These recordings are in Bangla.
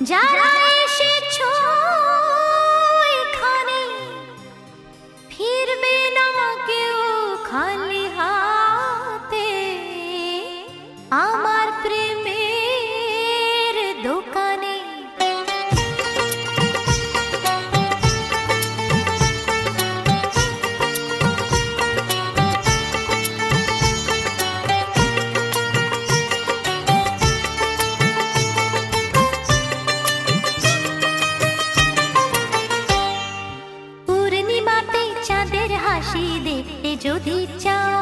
যারা এসেছো এখানে ফিরবে না কেউ খালি হাতে। আমার প্রেমের দোকানে হাসি দেখতে যদি চাও,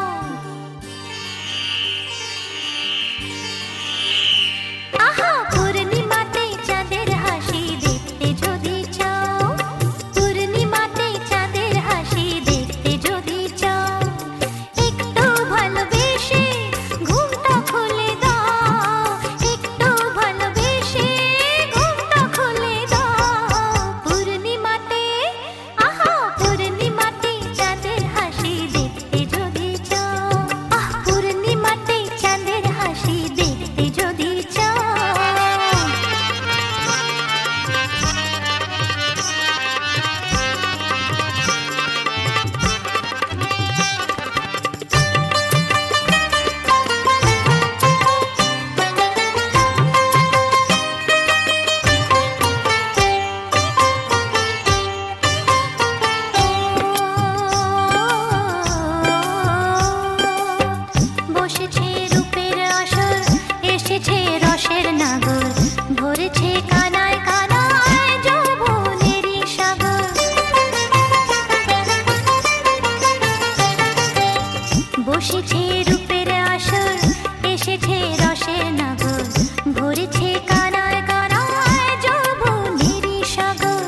আহা পূর্ণিমাতে চাঁদের হাসি দেখতে যদি চাও, পূর্ণিমাতে চাঁদের হাসি দেখতে যদি চাও, একটু ভালোবেসে ঘুমটা খুলে দাও, একটু ভালোবেসে ঘুমটা খুলে দাও। পূর্ণিমাতে আহা পূর্ণিমাতে বসেছে রূপের আসর, এসেছে রসের নগর, ভরেছে কানায় কানায় যৌবনেরই সাগর।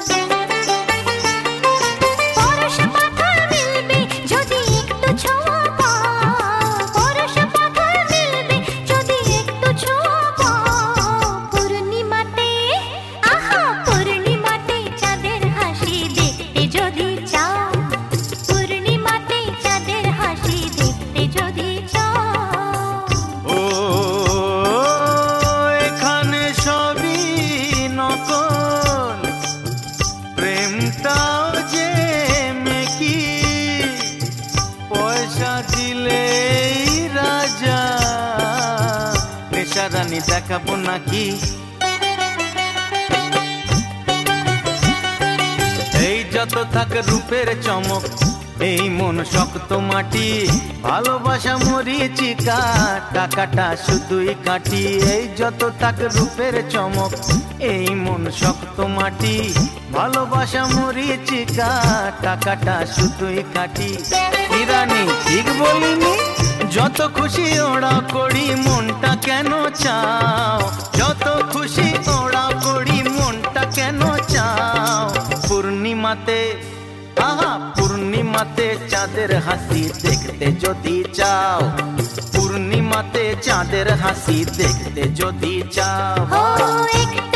পরশ পাথর মিলবে যদি একটু ছোঁয়া পাও, পরশ পাথর মিলবে যদি একটু ছোঁয়া পাও। পূর্ণিমাতে আহা পূর্ণিমাতে চাঁদের হাসি দেখতে যদি চাও, পূর্ণিমাতে চাঁদের হাসি দেখতে যদি চাও। ও এখানে সবই নকল, প্রেমটাও যে মেকি, পয়সা দিলেই রাজা, নেশারানি দেখাবো নাকি? এই যত থাক রূপের চমক, এই মন শক্ত মাটি, ভালোবাসা মরিচিকা, টাকাটা শুধুই কাটি। এই যত থাক রূপের চমক, এই মন শক্ত মাটি, ভালোবাসা মরিচিকা, টাকাটা শুধুই কাটি। ইরানি ঠিক বলিনি? যত খুশি ওড়া করি মনটা কেন চাও, যত খুশি ওড়া করি মনটা কেন চাও। পূর্ণিমাতে আহা পূর্ণিমাতে চাঁদের হাসি দেখতে যদি চাও, পূর্ণিমাতে চাঁদের হাসি দেখতে যদি চাও।